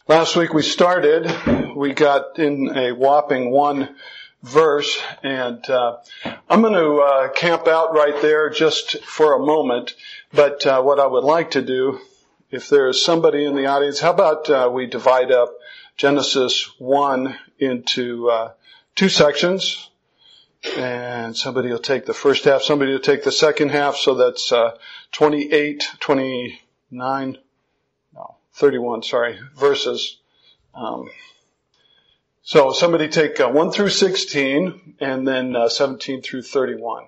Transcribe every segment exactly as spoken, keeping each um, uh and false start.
Last week we started, we got in a whopping one verse, and uh, I'm going to uh, camp out right there just for a moment, but uh, what I would like to do, if there is somebody in the audience, how about uh, we divide up Genesis one into uh, two sections, and somebody will take the first half, somebody will take the second half, so that's uh, twenty-eight, twenty-nine, no, thirty-one, sorry, verses. Um, so somebody take uh, one through sixteen, and then uh, seventeen through thirty-one.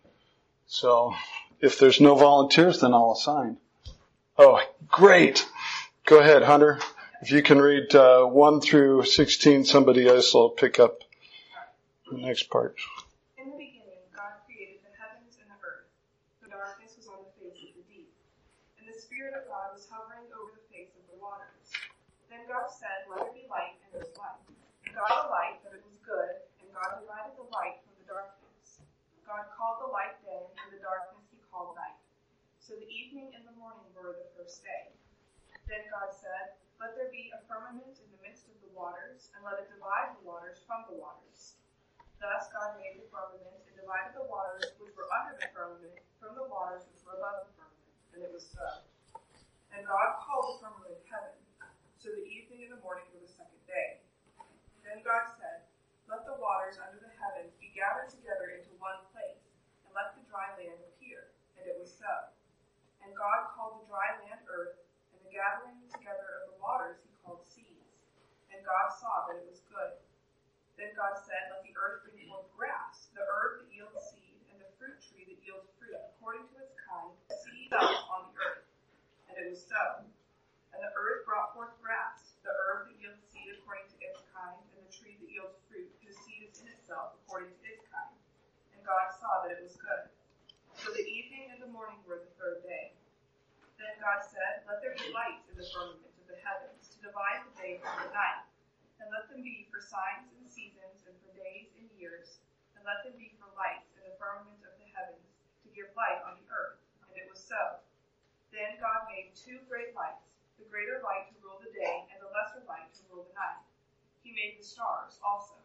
So if there's no volunteers, then I'll assign. Oh, great. Go ahead, Hunter. If you can read uh, one through sixteen, somebody else will pick up the next part. In the beginning, God created the heavens and the earth. The darkness was on the face of the deep, and the Spirit of God was hovering over the face of the waters. Then God said, "Let there be light," and there was light. God saw the light, that it was good, and God divided the light from the darkness. God called the light day, and the darkness he called night. So the evening and the morning were the first day. Then God said, "Let there be a firmament in the midst of the waters, and let it divide the waters from the waters." Thus God made the firmament and divided the waters which were under the firmament from the waters which were above the firmament. And it was so. And God called the firmament heaven. So the evening and the morning were the second day. Then God said, "Let the waters under the heavens be gathered together into one place, and let the dry land appear." And it was so. And God called the dry land earth, and the gathering together of the waters he called seas. And God saw that it was good. Then God said, "Let the earth bring forth grass, the herb that yields seed, and the fruit tree that yields fruit according to its kind, seed fell on the earth." And it was so. And the earth brought forth grass, the herb that yields seed according to its kind, and the tree that yields fruit, whose seed is in itself according to its kind. And God saw that it was good. So the evening and the morning were the third day. Then God said, "Let there be lights in the firmament of the heavens, to divide the day from the night. And let them be for signs and seasons, and for days and years. And let them be for lights in the firmament of the heavens, to give light on the earth." And it was so. Then God made two great lights, the greater light to rule the day, and the lesser light to rule the night. He made the stars also.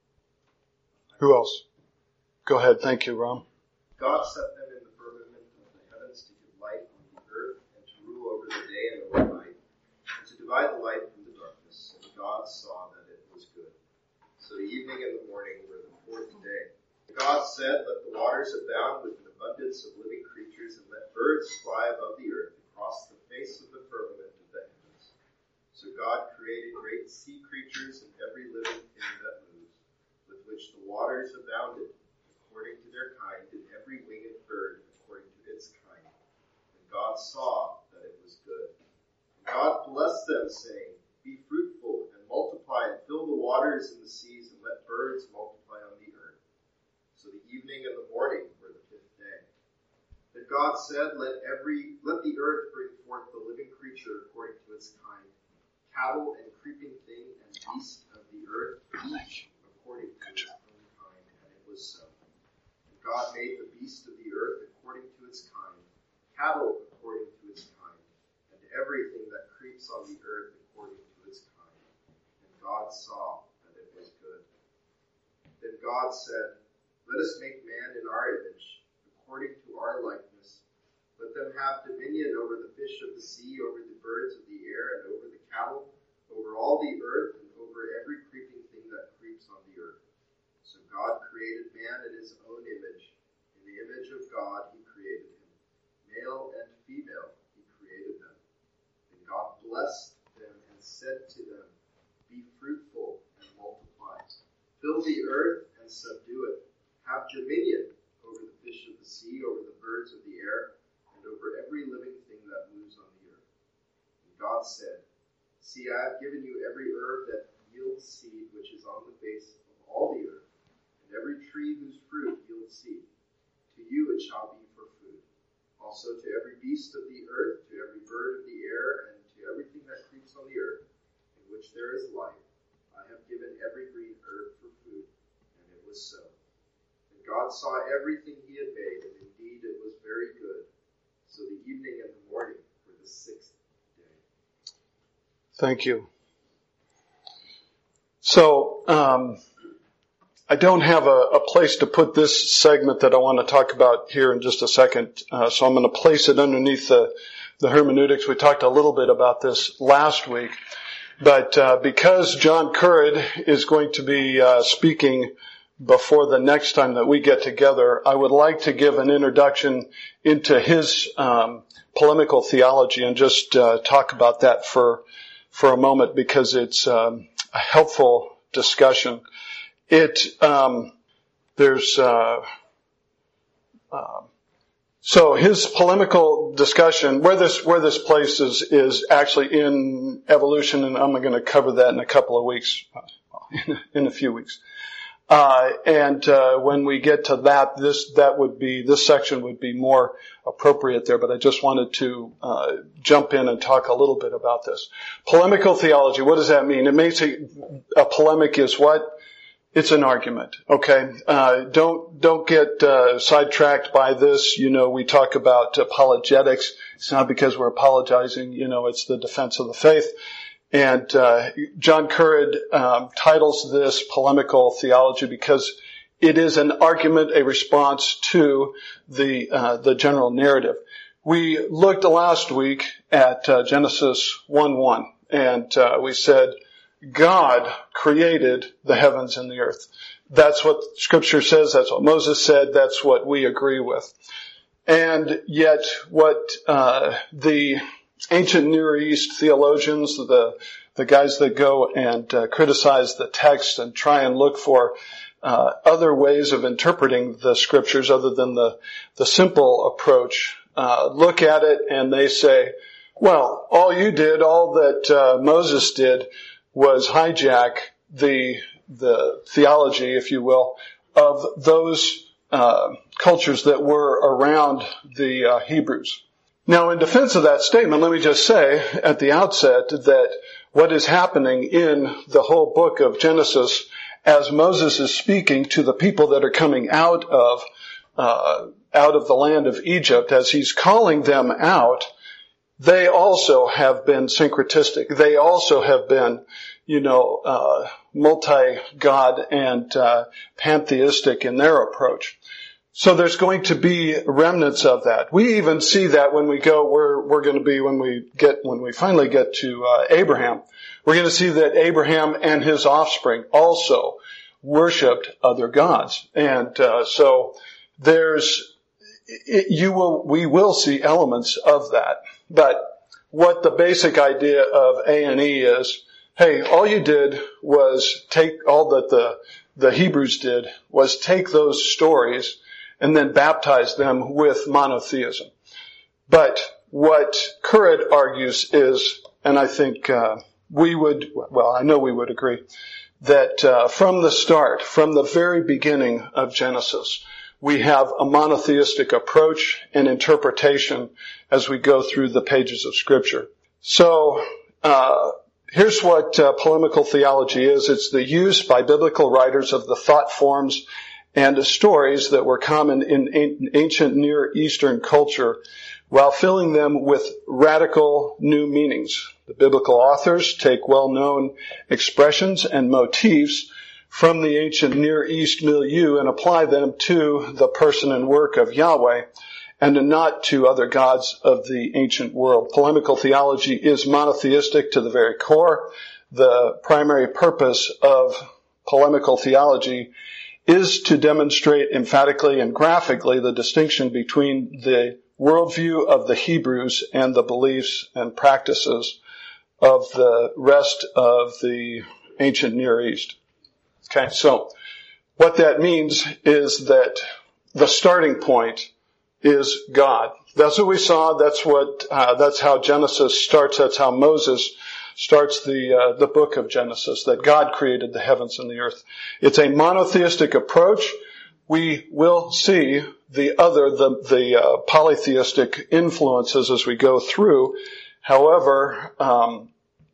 Who else? Go ahead. Thank you, Ron. God set them in the firmament of the heavens to give light on the earth, and to rule over the day and over night, and to divide the light from the darkness. And God saw that it was good. So the evening and the morning were the fourth day. And God said, "Let the waters abound with an abundance of living creatures, and let birds fly above the earth across the face of the firmament of the heavens." So God created great sea creatures and every living thing that moves, with which the waters abounded, according to their kind, and every winged bird according to its kind. And God saw that it was good. And God blessed them, saying, "Be fruitful and multiply, and fill the waters in the seas, and let birds multiply on the earth." So the evening and the morning were the fifth day. Then God said, Let every let the earth bring forth the living creature according to its kind, cattle and creeping thing and beast of the earth, each according to its own kind. And it was so. And God made the beast of the earth according to its kind, cattle according to its kind, and everything that creeps on the earth according to its kind. And God saw that it was good. Then God said, "Let us make man in our image, according to our likeness. Let them have dominion over the fish of the sea, over the birds of the air, and over the cattle, over all the earth, and over every creeping thing that creeps on the earth." So God created man in his own image. In the image of God he created him. Male and female he created them. And God blessed them and said to them, "Be fruitful and multiply. Fill the earth and subdue it. Have dominion over the fish of the sea, over the birds of the air, and over every living thing that moves on the earth." And God said, "See, I have given you every herb that yields seed, which is on the face of all the earth, and every tree whose fruit yields seed. To you it shall be for food. Also to every beast of the earth, to every bird of the air, and to everything that creeps on the earth, in which there is life, I have given every green herb for food." And it was so. And God saw everything he had made, and indeed it was very good. So the evening and the morning were the sixth day. Thank you. So, um, I don't have a, a place to put this segment that I want to talk about here in just a second, uh, so I'm going to place it underneath the, the hermeneutics. We talked a little bit about this last week, but uh, because John Currid is going to be uh, speaking before the next time that we get together, I would like to give an introduction into his um, polemical theology and just uh, talk about that for for a moment, because it's um, a helpful discussion. It, um, there's, uh, uh, so his polemical discussion, where this, where this places is actually in evolution, and I'm going to cover that in a couple of weeks, in, in a few weeks. Uh, and, uh, when we get to that, this, that would be, this section would be more appropriate there, but I just wanted to, uh, jump in and talk a little bit about this. Polemical theology, what does that mean? It means a, a polemic is what? It's an argument, okay? Uh, don't, don't get, uh, sidetracked by this. You know, we talk about apologetics. It's not because we're apologizing, you know, it's the defense of the faith. And, uh, John Currid, um, titles this polemical theology because it is an argument, a response to the, uh, the general narrative. We looked last week at, uh, Genesis one one, and, uh, we said, God created the heavens and the earth. That's what Scripture says. That's what Moses said. That's what we agree with. And yet what uh the ancient Near East theologians, the the guys that go and uh, criticize the text and try and look for uh other ways of interpreting the Scriptures other than the the simple approach, uh look at it and they say, well, all you did, all that uh Moses did was hijack the the theology, if you will, of those uh cultures that were around the uh, Hebrews. Now, in defense of that statement, let me just say at the outset that what is happening in the whole book of Genesis, as Moses is speaking to the people that are coming out of uh out of the land of Egypt, as he's calling them out, they also have been syncretistic. They also have been, you know, uh, multi-God and uh, pantheistic in their approach. So there's going to be remnants of that. We even see that when we go, we're, we're going to be, when we get, when we finally get to uh, Abraham, we're going to see that Abraham and his offspring also worshipped other gods. And uh, so there's, it, you will, we will see elements of that. But what the basic idea of A and E is, hey, all you did was take, all that the, the Hebrews did was take those stories and then baptize them with monotheism. But what Currid argues is, and I think uh, we would, well, I know we would agree, that uh, from the start, from the very beginning of Genesis, we have a monotheistic approach and interpretation as we go through the pages of Scripture. So, uh, here's what uh, polemical theology is. It's the use by biblical writers of the thought forms and stories that were common in ancient Near Eastern culture while filling them with radical new meanings. The biblical authors take well-known expressions and motifs from the ancient Near East milieu and apply them to the person and work of Yahweh and not to other gods of the ancient world. Polemical theology is monotheistic to the very core. The primary purpose of polemical theology is to demonstrate emphatically and graphically the distinction between the worldview of the Hebrews and the beliefs and practices of the rest of the ancient Near East. Okay, so what that means is that the starting point is God. That's what we saw. That's what, uh, that's how Genesis starts. That's how Moses starts the, uh, the book of Genesis, that God created the heavens and the earth. It's a monotheistic approach. We will see the other, the, the, uh, polytheistic influences as we go through. However, um,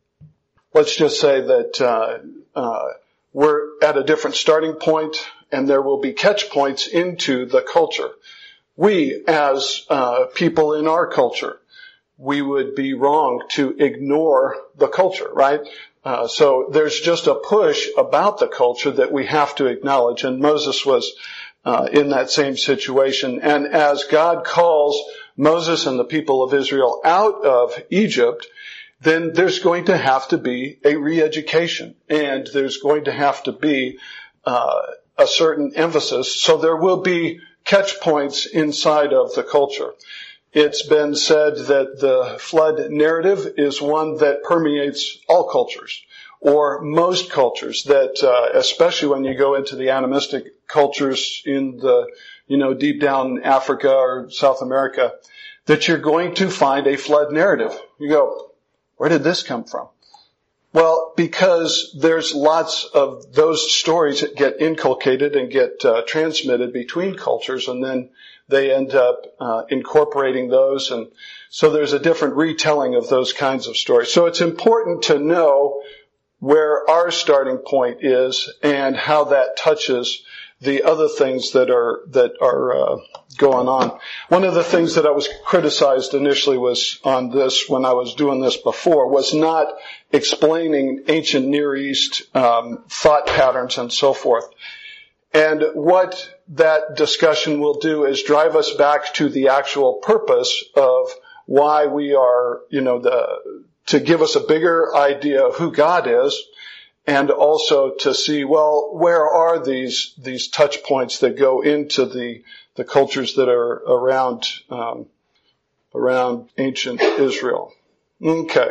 let's just say that, uh, uh, we're at a different starting point, and there will be catch points into the culture. We, as uh, people in our culture, we would be wrong to ignore the culture, right? Uh, so there's just a push about the culture that we have to acknowledge. And Moses was uh, in that same situation. And as God calls Moses and the people of Israel out of Egypt, then there's going to have to be a re-education. And there's going to have to be uh, a certain emphasis. So there will be catch points inside of the culture. It's been said that the flood narrative is one that permeates all cultures, or most cultures, that uh, especially when you go into the animistic cultures in the, you know, deep down Africa or South America, that you're going to find a flood narrative. You go, where did this come from? Well, because there's lots of those stories that get inculcated and get uh, transmitted between cultures, and then they end up uh, incorporating those, and so there's a different retelling of those kinds of stories. So it's important to know where our starting point is and how that touches the other things that are that are uh, going on. One of the things that I was criticized initially was on this, when I was doing this before, was not explaining ancient Near East um, thought patterns and so forth. And what that discussion will do is drive us back to the actual purpose of why we are, you know, the, to give us a bigger idea of who God is, and also to see, well, where are these, these touch points that go into the, the cultures that are around, um, around ancient Israel. Okay.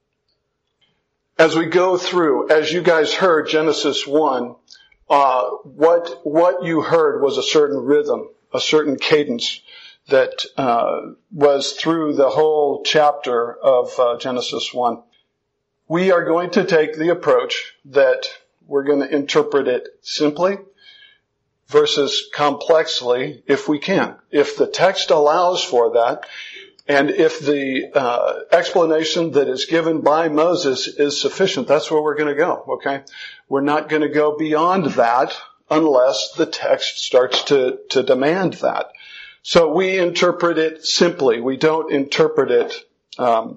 As we go through, as you guys heard, Genesis one, Uh, what, what you heard was a certain rhythm, a certain cadence that, uh, was through the whole chapter of, uh, Genesis one. We are going to take the approach that we're going to interpret it simply versus complexly if we can. If the text allows for that, and if the, uh, explanation that is given by Moses is sufficient, that's where we're going to go, okay? We're not going to go beyond that unless the text starts to, to demand that. So we interpret it simply. We don't interpret it, um,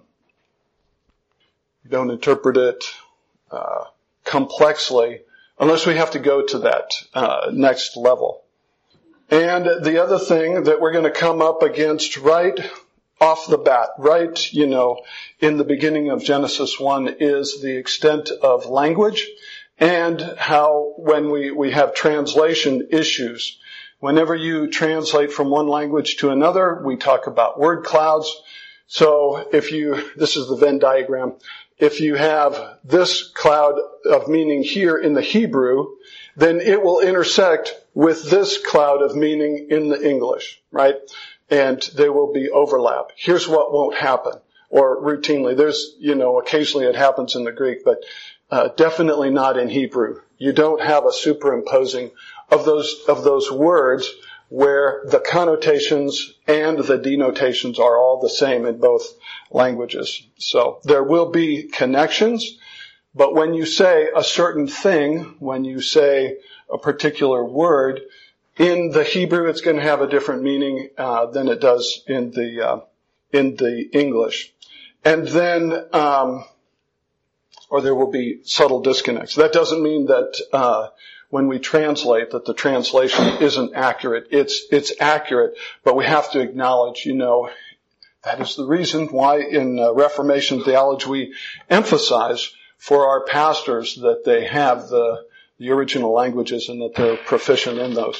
we don't interpret it, uh, complexly unless we have to go to that, uh, next level. And the other thing that we're going to come up against right off the bat, right, you know, in the beginning of Genesis one is the extent of language, and how when we, we have translation issues. Whenever you translate from one language to another, we talk about word clouds. So if you, this is the Venn diagram, if you have this cloud of meaning here in the Hebrew, then it will intersect with this cloud of meaning in the English, right? And there will be overlap. Here's what won't happen, or routinely. There's, you know, occasionally it happens in the Greek, but uh, definitely not in Hebrew. You don't have a superimposing of those, of those words where the connotations and the denotations are all the same in both languages. So there will be connections, but when you say a certain thing, when you say a particular word, in the Hebrew, it's going to have a different meaning uh, than it does in the uh, in the English, and then um, or there will be subtle disconnects. That doesn't mean that uh, when we translate that the translation isn't accurate. It's it's accurate, but we have to acknowledge, you know, that is the reason why in uh, Reformation theology we emphasize for our pastors that they have the the original languages and that they're proficient in those.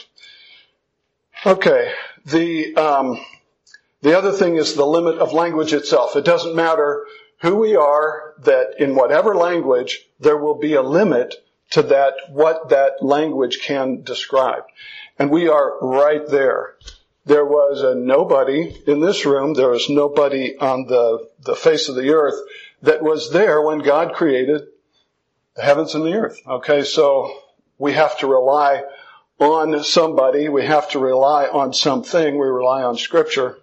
Okay, the um, the other thing is the limit of language itself. It doesn't matter who we are, that in whatever language there will be a limit to that, what that language can describe. And we are right there. There was a nobody in this room, there was nobody on the, the face of the earth that was there when God created the heavens and the earth. Okay, so we have to rely on somebody, we have to rely on something, we rely on Scripture,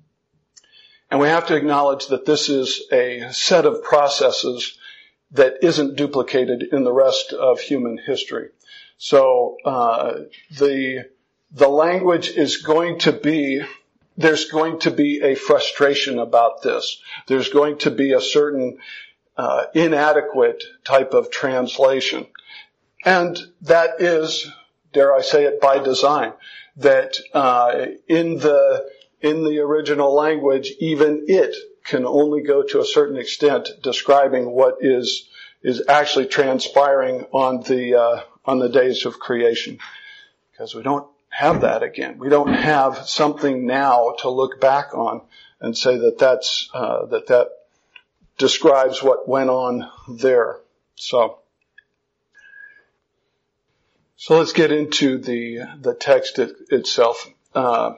and we have to acknowledge that this is a set of processes that isn't duplicated in the rest of human history. So uh the the language is going to be there's going to be a frustration about this. There's going to be a certain uh, inadequate type of translation. And that is, dare I say it, by design. That uh, in the in the original language, even it can only go to a certain extent describing what is is actually transpiring on the uh, on the days of creation. Because we don't have that again. We don't have something now to look back on and say that that's uh, that that describes what went on there. So. So let's get into the the text it, itself. Uh,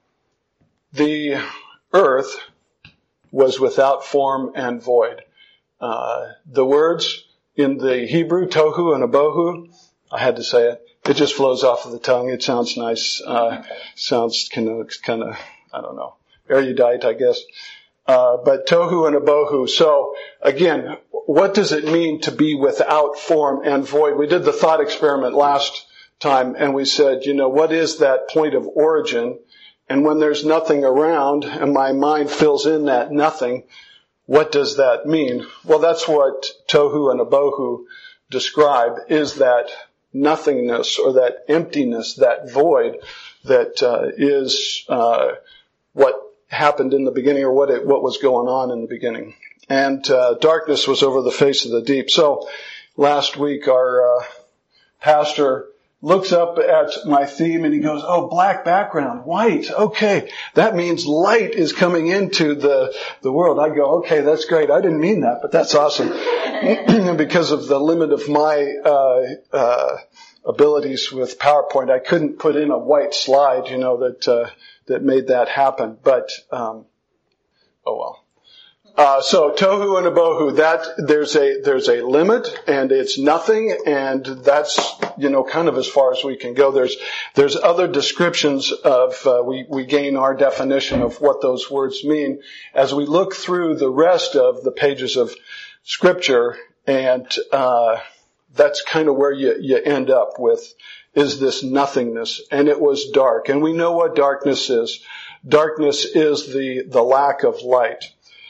the earth was without form and void. Uh, the words in the Hebrew, tohu and abohu, I had to say it. It just flows off of the tongue. It sounds nice. Uh, sounds kind of, kind of, I don't know, erudite, I guess. Uh, but tohu and abohu. So again, what does it mean to be without form and void? We did the thought experiment last time and we said, you know, what is that point of origin? And when there's nothing around and my mind fills in that nothing, what does that mean? Well, that's what tohu and abohu describe, is that nothingness or that emptiness, that void that uh, is uh, what happened in the beginning, or what it, what was going on in the beginning. And uh, darkness was over the face of the deep. So last week our uh, pastor looks up at my theme and he goes, oh, black background, white. Okay, that means light is coming into the the world. I go, okay, that's great. I didn't mean that, but that's awesome. Because of the limit of my uh uh abilities with PowerPoint, I couldn't put in a white slide, you know, that uh that made that happen. But um oh well. Uh, so tohu and abohu, that there's a there's a limit, and it's nothing, and that's, you know, kind of as far as we can go. There's there's other descriptions of uh, we we gain our definition of what those words mean as we look through the rest of the pages of Scripture, and uh, that's kind of where you you end up with, is this nothingness, and it was dark, and we know what darkness is. Darkness is the the lack of light.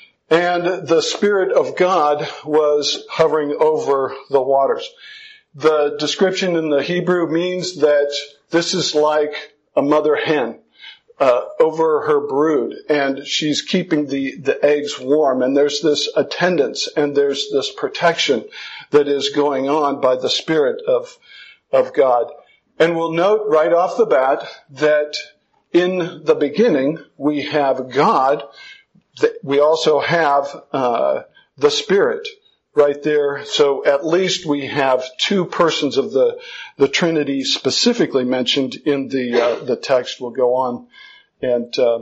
And the Spirit of God was hovering over the waters. The description in the Hebrew means that this is like a mother hen uh, over her brood, and she's keeping the, the eggs warm, and there's this attendance and there's this protection that is going on by the Spirit of, of God. And we'll note right off the bat that in the beginning we have God. We also have uh the Spirit right there. So at least we have two persons of the the Trinity specifically mentioned in the uh, the text. We'll go on and uh,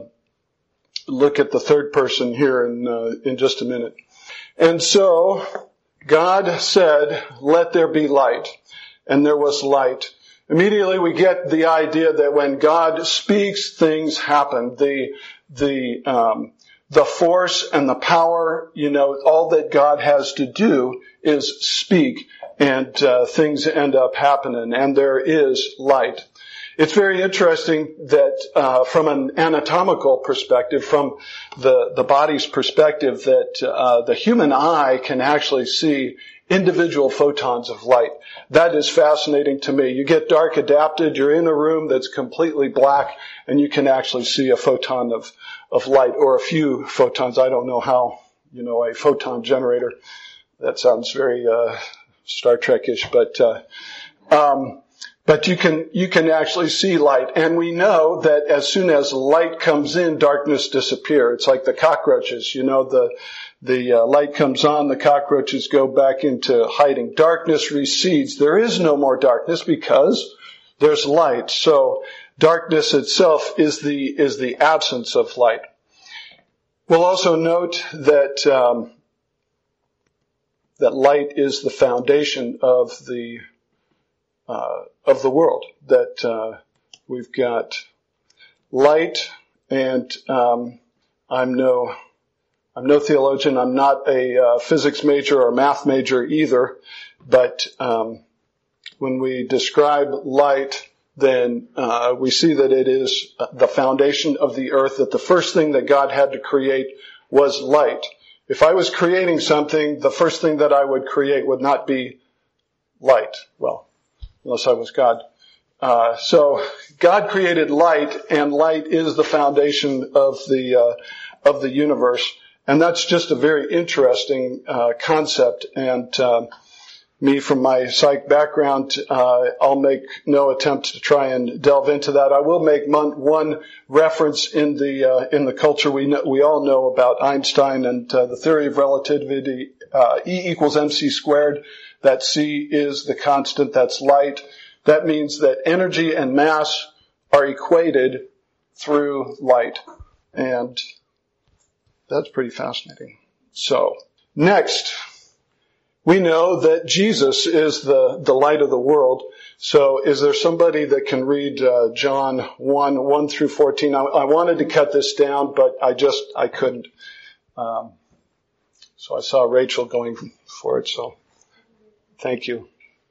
look at the third person here in uh, in just a minute. And so God said, "Let there be light," and there was light. Immediately we get the idea that when God speaks, things happen. The the um The force and the power, you know, all that God has to do is speak, and uh, things end up happening, and there is light. It's very interesting that uh, from an anatomical perspective, from the, the body's perspective, that uh, the human eye can actually see individual photons of light. That is fascinating to me. You get dark adapted, you're in a room that's completely black, and you can actually see a photon of of light, or a few photons. I don't know how, you know, a photon generator. That sounds very uh Star Trek-ish, but uh um but you can you can actually see light. And we know that as soon as light comes in, darkness disappears. It's like the cockroaches, you know, the the uh, light comes on, the cockroaches go back into hiding. Darkness recedes. There is no more darkness because there's light. So darkness itself is the is the absence of light. We'll also note that um, that light is the foundation of the uh, of the world. That uh, we've got light, and um, I'm no I'm no theologian. I'm not a uh, physics major or math major either. But um, when we describe light, then uh, we see that it is the foundation of the earth, that the first thing that God had to create was light. If I was creating something, the first thing that I would create would not be light. Well, unless I was God. Uh, so God created light, and light is the foundation of the uh, of the universe, and that's just a very interesting uh, concept. And uh, me, from my psych background, uh, I'll make no attempt to try and delve into that. I will make one, one reference in the uh, in the culture we know, we all know about Einstein and uh, the theory of relativity. Uh, E equals mc squared. That C is the constant. That's light. That means that energy and mass are equated through light, and that's pretty fascinating. So next, we know that Jesus is the, the light of the world. So is there somebody that can read uh, John one, one through fourteen? I, I wanted to cut this down, but I just, I couldn't. Um, so I saw Rachel going for it, so thank you.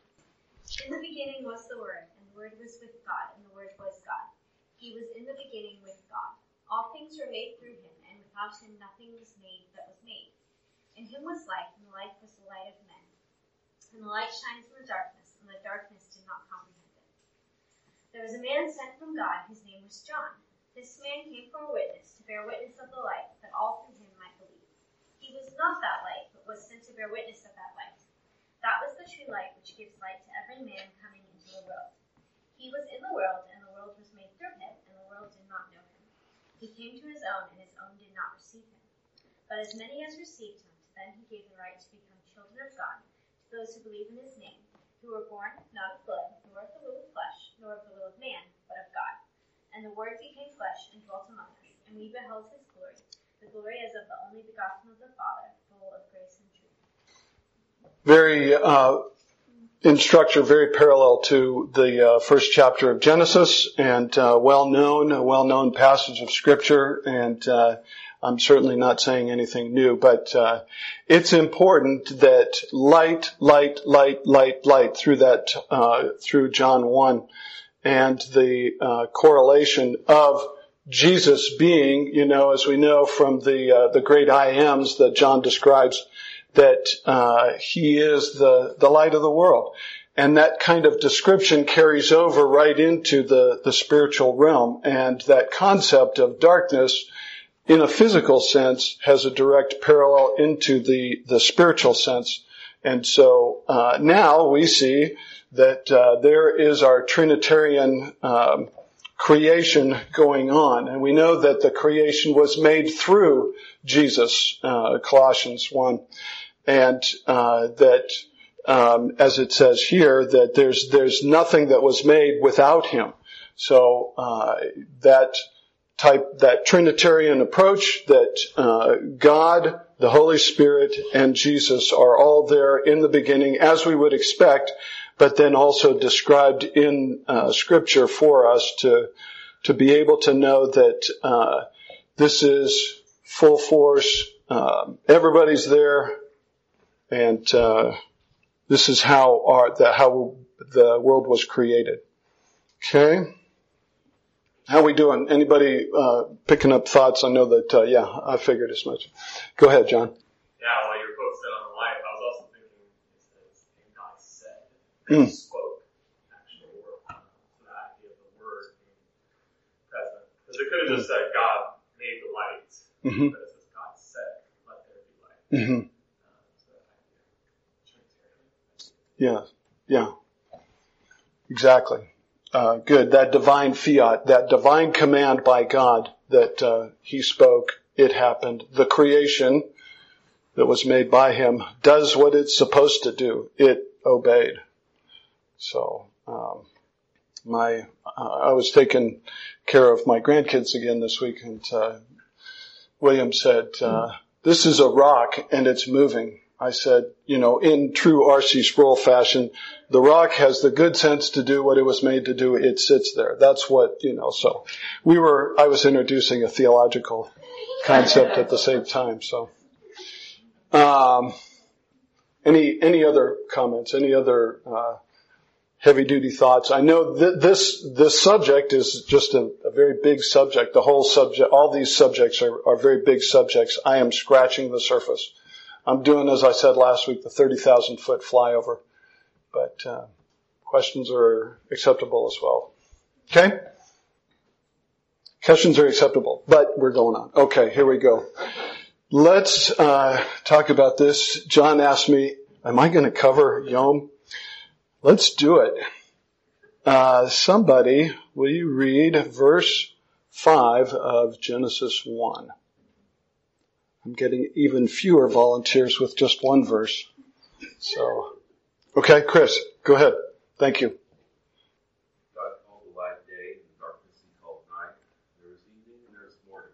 In the beginning was the Word, and the Word was with God, and the Word was God. He was in the beginning with God. All things were made through him, and without him nothing was made that was made. In him was life, and the life was the light of men. And the light shines in the darkness, and the darkness did not comprehend it. There was a man sent from God, whose name was John. This man came for a witness, to bear witness of the light, that all through him might believe. He was not that light, but was sent to bear witness of that light. That was the true light, which gives light to every man coming into the world. He was in the world, and the world was made through him, and the world did not know him. He came to his own, and his own did not receive him. But as many as received him, to them he gave the right to become children of God, to those who believe in his name, who were born not of blood, nor of the will of flesh, nor of the will of man, but of God. And the Word became flesh and dwelt among us, and we beheld his glory, the glory as of the only begotten of the Father, full of grace and truth. Very, uh, in structure, very parallel to the uh, first chapter of Genesis, and uh, well-known, a well-known passage of Scripture, and uh, I'm certainly not saying anything new, but uh, it's important that light, light, light, light, light through that, uh, through John one, and the uh, correlation of Jesus being, you know, as we know from the uh, the great I Ams that John describes, that uh he is the the light of the world. And that kind of description carries over right into the the spiritual realm, and that concept of darkness in a physical sense has a direct parallel into the the spiritual sense. And so uh now we see that uh there is our Trinitarian um creation going on, and we know that the creation was made through Jesus, uh Colossians one. And uh that, um as it says here, that there's there's nothing that was made without him. So uh that type, that Trinitarian approach, that uh God, the Holy Spirit, and Jesus are all there in the beginning, as we would expect, but then also described in uh Scripture for us to to be able to know that uh this is full force. Uh, everybody's there. And uh this is how our the how the world was created. Okay, how we doing? Anybody uh picking up thoughts? I know that uh, yeah, I figured as much. Go ahead, John. Yeah, while you were focusing on the light, I was also thinking it says, "And God said," Mm. He spoke, actual word. So the idea of the word being present, because it could have just said God made the light, Mm-hmm. but it says God said, "Let there be light." Mm-hmm. Yeah, yeah, exactly. Uh, good. That divine fiat, that divine command by God that uh, he spoke, it happened. The creation that was made by him does what it's supposed to do. It obeyed. So, um, my, uh, I was taking care of my grandkids again this week, and uh, William said, uh, "This is a rock and it's moving." I said, you know, in true R C Sproul fashion, the rock has the good sense to do what it was made to do. It sits there. That's what, you know, so we were, I was introducing a theological concept at the same time. So, um, any, any other comments, any other, uh, heavy duty thoughts. I know that this, this subject is just a, a very big subject. The whole subject, all these subjects are, are very big subjects. I am scratching the surface. I'm doing, as I said last week, the thirty thousand foot flyover. But, uh, questions are acceptable as well. Okay? Questions are acceptable, but we're going on. Okay, here we go. Let's, uh, talk about this. John asked me, am I going to cover Yom? Let's do it. Uh, somebody, will you read verse five of Genesis one? I'm getting even fewer volunteers with just one verse. So, okay, Chris, go ahead. Thank you. God called the light day, and darkness he called night. There is evening and there is morning.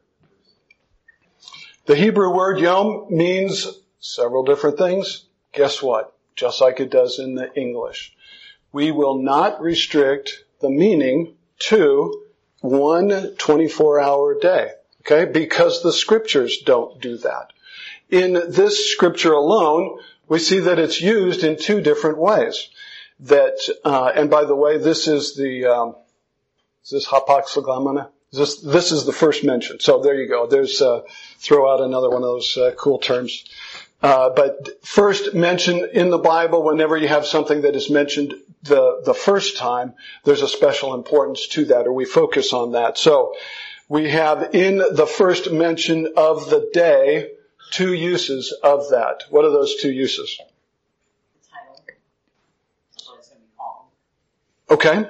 The Hebrew word Yom means several different things. Guess what? Just like it does in the English. We will not restrict the meaning to one twenty-four hour day. Okay? Because the scriptures don't do that. In this scripture alone, we see that it's used in two different ways. That, uh, and by the way, this is the, um, is this hapax legomena? This, this is the first mention. So there you go. There's, uh, throw out another one of those, uh, cool terms. Uh, but first mention in the Bible, whenever you have something that is mentioned the, the first time, there's a special importance to that, or we focus on that. So, we have in the first mention of the day, two uses of that. What are those two uses? The title. That's what it's going to be called. Okay.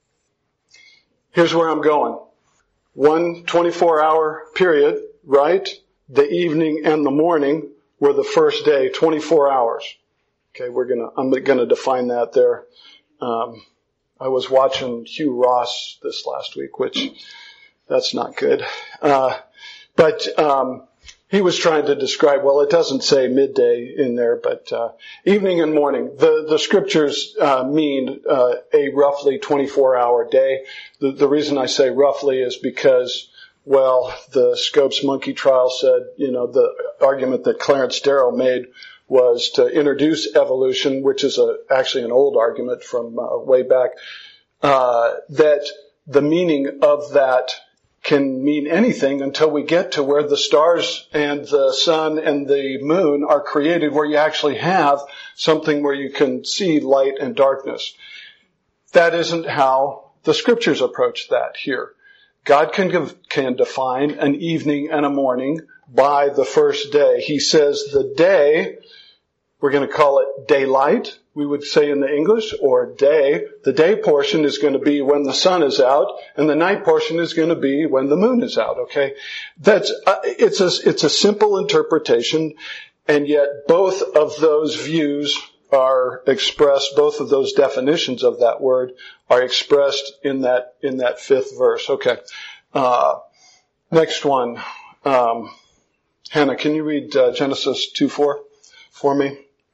Here's where I'm going. One twenty-four hour period, right? The evening and the morning were the first day, twenty-four hours. Okay, we're gonna, I'm gonna define that there. Um, I was watching Hugh Ross this last week, which, that's not good. Uh, but, um, he was trying to describe, well, it doesn't say midday in there, but, uh, evening and morning. The, the scriptures, uh, mean, uh, a roughly twenty-four hour day. The, the reason I say roughly is because, well, the Scopes monkey trial said, you know, the argument that Clarence Darrow made was to introduce evolution, which is a, actually an old argument from uh, way back, uh, that the meaning of that can mean anything until we get to where the stars and the sun and the moon are created, where you actually have something where you can see light and darkness. That isn't how the scriptures approach that here. God can give, can define an evening and a morning by the first day. He says the day, we're going to call it daylight, we would say in the English, or day. The day portion is going to be when the sun is out, and the night portion is going to be when the moon is out, okay? That's, uh, it's a, it's a simple interpretation, and yet both of those views are expressed, both of those definitions of that word are expressed in that, in that fifth verse. Okay. Uh, next one. Um, Hannah, can you read uh, Genesis two four for me?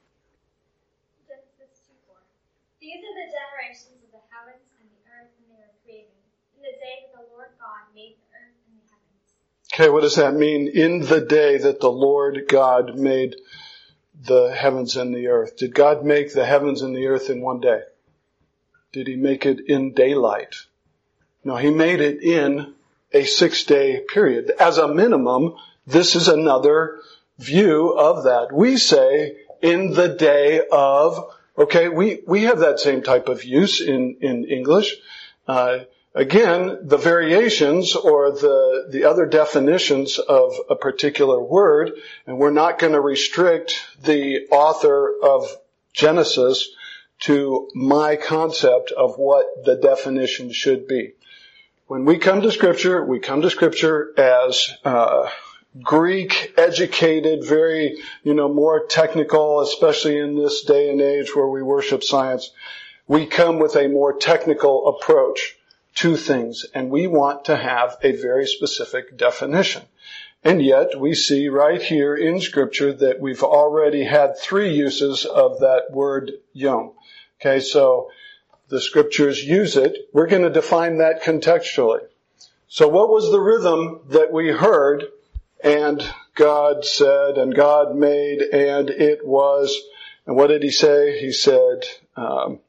Genesis two four. These are the generations of the heavens and the earth when they were created, in the day that the Lord God made the earth and the heavens. Okay, what does that mean? In the day that the Lord God made the heavens and the earth. Did God make the heavens and the earth in one day? Did he make it in daylight? No, he made it in a six-day period. As a minimum, this is another view of that. We say in the day of, okay, we, we have that same type of use in, in English. Uh, Again, the variations or the, the other definitions of a particular word, and we're not going to restrict the author of Genesis to my concept of what the definition should be. When we come to Scripture, we come to Scripture as uh Greek educated, very, you know, more technical, especially in this day and age where we worship science. We come with a more technical approach to things, and we want to have a very specific definition. And yet, we see right here in Scripture that we've already had three uses of that word yom. Okay, so the Scriptures use it. We're going to define that contextually. So what was the rhythm that we heard, and God said, and God made, and it was, and what did he say? He said, um,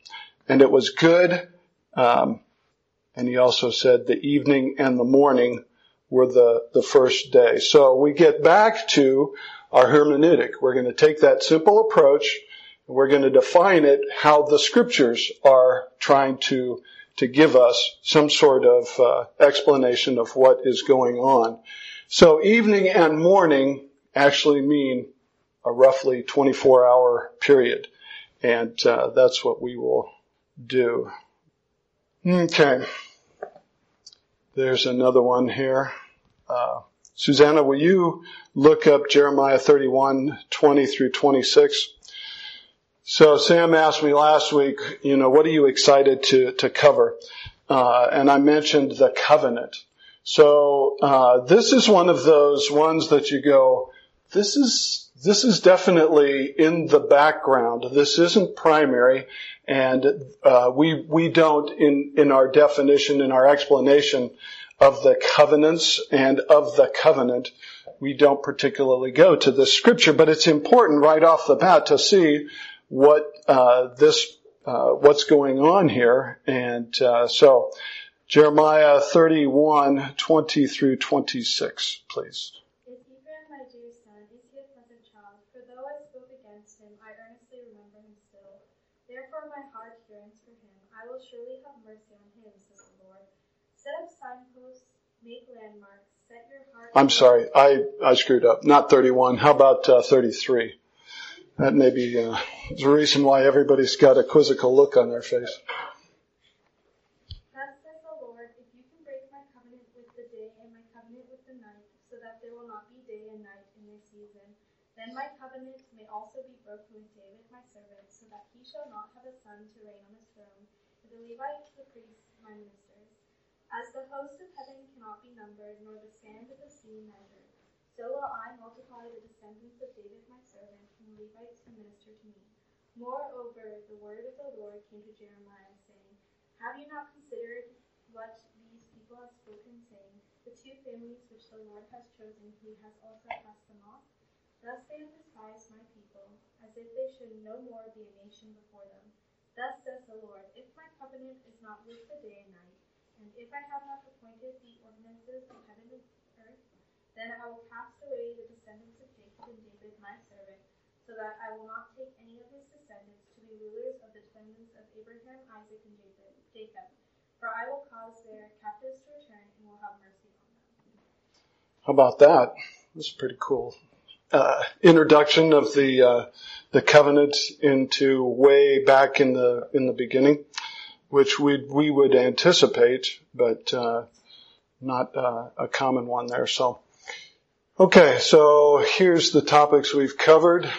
and it was good. Um, and he also said the evening and the morning were the, the first day. So we get back to our hermeneutic. We're going to take that simple approach, and we're going to define it how the scriptures are trying to, to give us some sort of uh, explanation of what is going on. So evening and morning actually mean a roughly twenty-four hour period. And uh, that's what we will do. Okay. There's another one here. Uh, Susanna, will you look up Jeremiah thirty-one, twenty through twenty-six? So Sam asked me last week, you know, what are you excited to, to cover? Uh, and I mentioned the covenant. So, uh, this is one of those ones that you go, this is, this is definitely in the background. This isn't primary. And, uh, we, we don't in, in our definition, in our explanation of the covenants and of the covenant, we don't particularly go to this scripture, but it's important right off the bat to see what, uh, this, uh, what's going on here. And, uh, so, Jeremiah thirty-one, twenty through twenty-six, please. Is Ephraim my dear son? Is he a pleasant child? For though I spoke against him, I earnestly remember him still. Therefore my heart yearns for him. I will surely have mercy on him, says the Lord. Set up signposts, make landmarks, set your heart... I'm sorry, I, I screwed up. Not thirty-one. How about uh, thirty-three? That may be uh, the reason why everybody's got a quizzical look on their face. Then my covenant may also be broken with David my servant, so that he shall not have a son to reign on his throne, and the Levites, the priests, my ministers. As the host of heaven cannot be numbered, nor the sand of the sea measured, so will I multiply the descendants of David my servant, and the Levites who minister to me. Moreover, the word of the Lord came to Jeremiah, saying, Have you not considered what these people have spoken, saying, The two families which the Lord has chosen, he has also cast them off? Thus they have despised my people, as if they should no more be a nation before them. Thus says the Lord, if my covenant is not with the day and night, and if I have not appointed the ordinances of heaven and earth, then I will cast away the descendants of Jacob and David my servant, so that I will not take any of his descendants to be rulers of the descendants of Abraham, Isaac, and Jacob. For I will cause their captives to return and will have mercy on them. How about that? That's pretty cool. Uh, introduction of the uh, the covenant into way back in the in the beginning, which we we would anticipate, but uh, not uh, a common one there. So, okay, so here's the topics we've covered.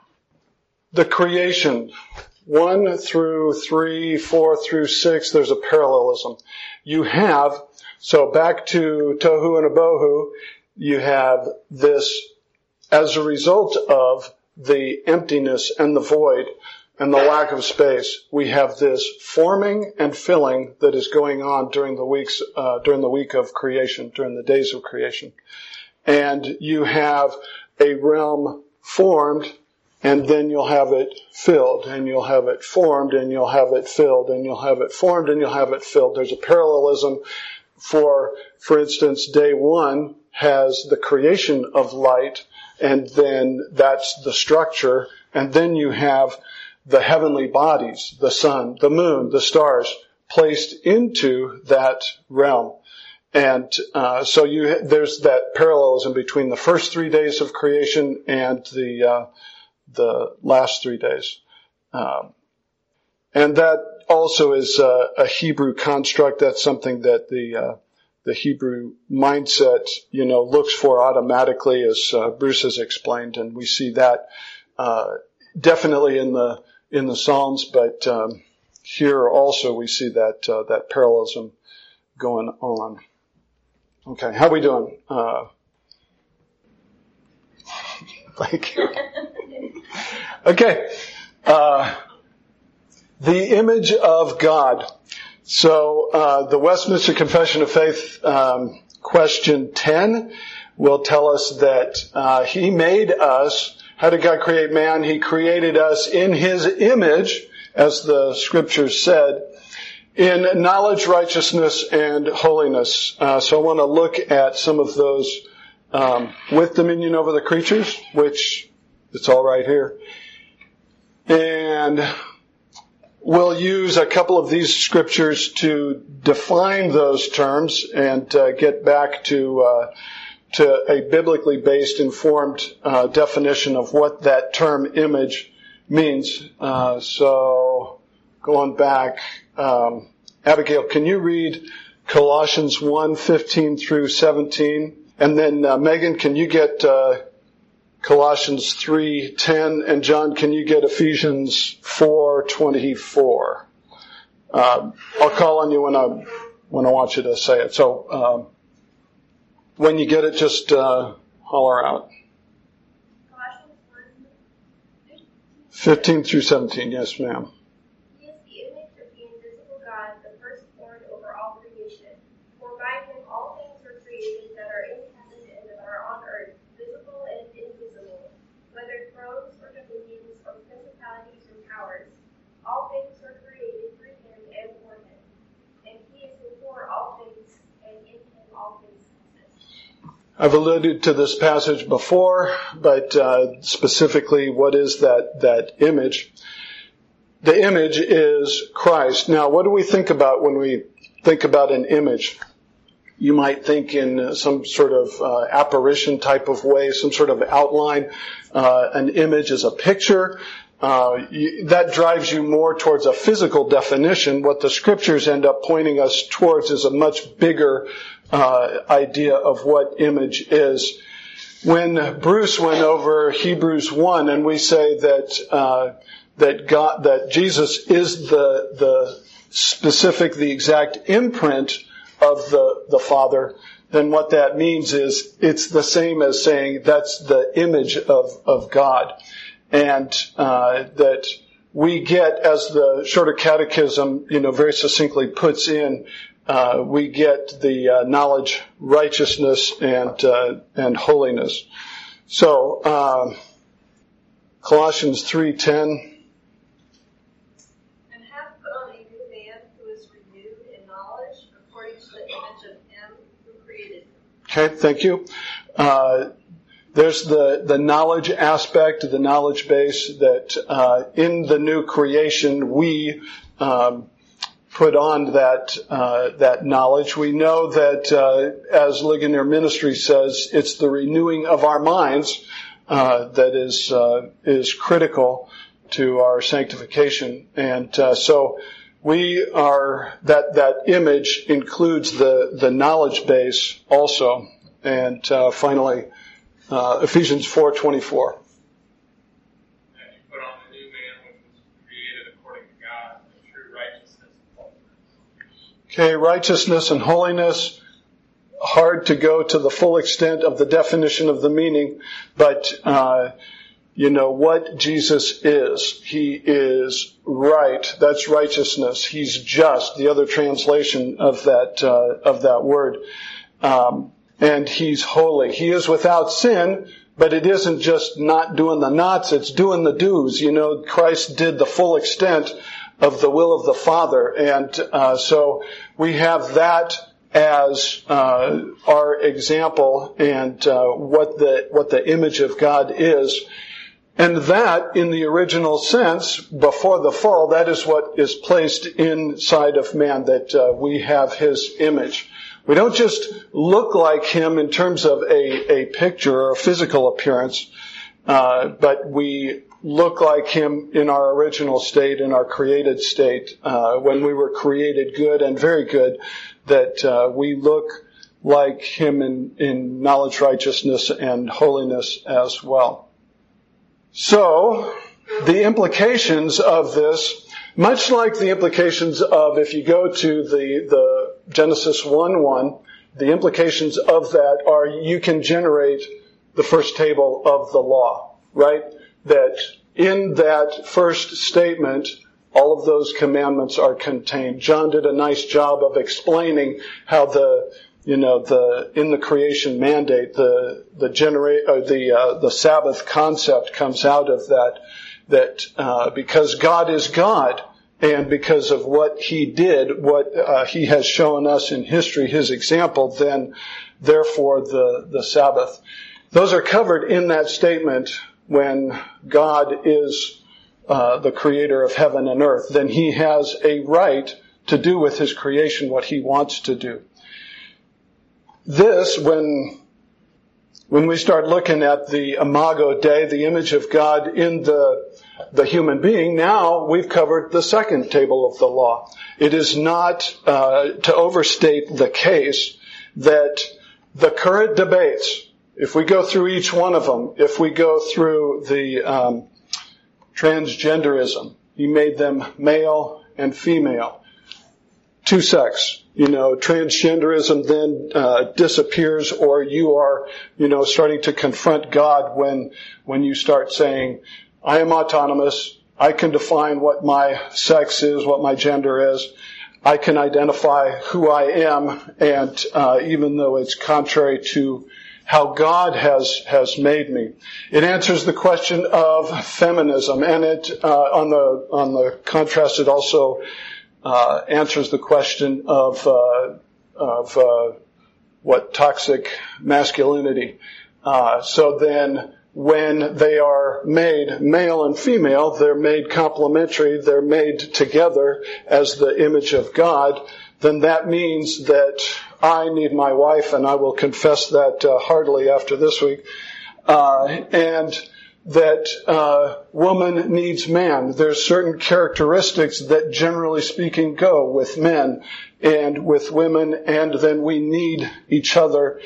The creation, one through three, four through six. There's a parallelism. You have so back to Tohu and Abohu. You have this. As a result of the emptiness and the void and the lack of space, we have this forming and filling that is going on during the weeks, uh, during the week of creation, during the days of creation. And you have a realm formed, and then you'll have it filled, and you'll have it formed, and you'll have it filled, and you'll have it formed, and you'll have it filled. There's a parallelism for, for instance, day one has the creation of light, and then that's the structure. And then you have the heavenly bodies, the sun, the moon, the stars, placed into that realm. And uh, so you there's that parallelism between the first three days of creation and the uh, the last three days. Um, and that also is a, a Hebrew construct. That's something that the uh, the Hebrew mindset, you know, looks for automatically, as uh, Bruce has explained, and we see that uh, definitely in the in the Psalms, but um, here also we see that uh, that parallelism going on. Okay, how are we doing? Uh, thank you. Okay, uh, the image of God. So, uh, the Westminster Confession of Faith, um, question ten will tell us that, uh, He made us How did God create man? He created us in His image, as the Scriptures said, in knowledge, righteousness, and holiness. Uh, so I want to look at some of those um, with dominion over the creatures, which it's all right here. And we'll use a couple of these scriptures to define those terms and uh, get back to uh, to a biblically based, informed uh, definition of what that term image means. Uh, so going back, um, Abigail, can you read Colossians one fifteen through seventeen? And then uh, Megan, can you get uh, Colossians three ten? And John, can you get Ephesians four twenty-four? Uh, I'll call on you when I when I want you to say it. So um, when you get it, just uh, holler out. fifteen through seventeen, yes, ma'am. He is the image of the invisible God, the firstborn over all creation. For by him all things were created that are in heaven and that are on earth, visible and invisible, whether thrones or dominions or principalities or powers. All things were created through him and for him. And he is before all things, and in him all things consist. I've alluded to this passage before, but uh, specifically, what is that that image? The image is Christ. Now, what do we think about when we think about an image? You might think in some sort of uh, apparition type of way, some sort of outline. Uh, an image is a picture. Uh, you, that drives you more towards a physical definition. What the scriptures end up pointing us towards is a much bigger uh, idea of what image is. When Bruce went over Hebrews one, and we say that uh, that God, that Jesus is the the specific, the exact imprint of the the Father, then what that means is it's the same as saying that's the image of of God. And uh, that we get, as the Shorter Catechism, you know, very succinctly puts in, uh, we get the uh, knowledge, righteousness, and uh, and holiness. So uh, Colossians three ten. And hath put on a new man who is renewed in knowledge according to the image of him who created him. Okay, thank you. Uh, There's the, the knowledge aspect, the knowledge base that uh, in the new creation we um, put on that uh, that knowledge. We know that, uh, as Ligonier Ministry says, it's the renewing of our minds uh, that is uh, is critical to our sanctification, and uh, so we are that that image includes the the knowledge base also, and uh, finally. Uh, Ephesians four twenty-four. And you put on the new man which was created according to God in true righteousness and holiness. Okay, righteousness and holiness. Hard to go to the full extent of the definition of the meaning, but uh, you know what Jesus is. He is right. That's righteousness. He's just. The other translation of that uh, of that word. Um, And he's holy. He is without sin, but it isn't just not doing the nots, it's doing the do's. You know, Christ did the full extent of the will of the Father. And uh, so we have that as uh, our example and uh, what the what the image of God is. And that, in the original sense, before the fall, that is what is placed inside of man, that uh, we have his image. We don't just look like him in terms of a, a picture or a physical appearance, uh, but we look like him in our original state, in our created state, uh, when we were created good and very good, that uh, we look like him in, in knowledge, righteousness, and holiness as well. So, the implications of this, much like the implications of, if you go to the, the Genesis one one, the implications of that are you can generate the first table of the law, right? That in that first statement, all of those commandments are contained. John did a nice job of explaining how the you know, the in the creation mandate, the the generate uh, the uh, the Sabbath concept comes out of that. That uh, because God is God, and because of what He did, what uh, He has shown us in history, His example, then therefore the the Sabbath. Those are covered in that statement when God is uh, the creator of heaven and earth. Then He has a right to do with His creation what He wants to do. This, when when we start looking at the Imago Dei, the image of God in the the human being, now we've covered the second table of the law. It is not uh, to overstate the case that the current debates, if we go through each one of them, if we go through the um, transgenderism, He made them male and female, two sex. You know, transgenderism then uh, disappears, or you are, you know, starting to confront God when when you start saying, I am autonomous. I can define what my sex is, what my gender is. I can identify who I am, and uh, even though it's contrary to how God has has made me, it answers the question of feminism, and it uh, on the on the contrast, it also uh, answers the question of uh, of uh, what toxic masculinity. Uh, so then, when they are made male and female, they're made complementary, they're made together as the image of God, then that means that I need my wife, and I will confess that uh, heartily after this week, uh, and that uh, woman needs man. There's certain characteristics that generally speaking go with men and with women, and then we need each other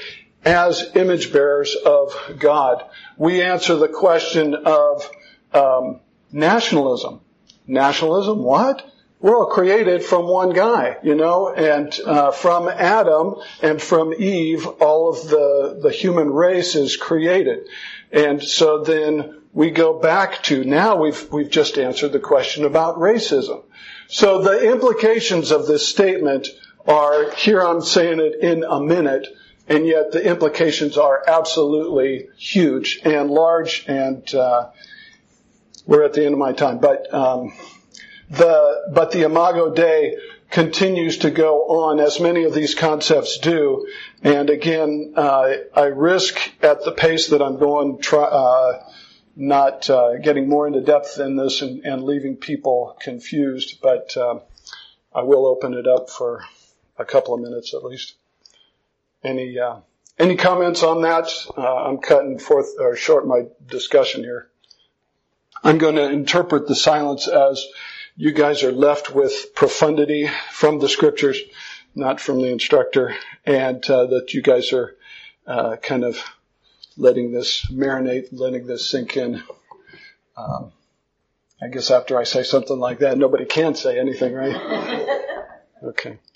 as image bearers of God. We answer the question of um, nationalism. Nationalism, what? We're all created from one guy, you know, and uh, from Adam and from Eve, all of the, the human race is created. And so then we go back to, now we've we've just answered the question about racism. So the implications of this statement are, here I'm saying it in a minute, and yet the implications are absolutely huge and large, and uh, we're at the end of my time. But um, the but the Imago Dei continues to go on, as many of these concepts do. And again, uh, I risk at the pace that I'm going, try, uh, not uh, getting more into depth in this and, and leaving people confused. But uh, I will open it up for a couple of minutes at least. Any uh, any comments on that? Uh, I'm cutting forth or short my discussion here. I'm going to interpret the silence as you guys are left with profundity from the scriptures, not from the instructor, and uh, that you guys are uh, kind of letting this marinate, letting this sink in. Um, I guess after I say something like that, nobody can say anything, right? Okay.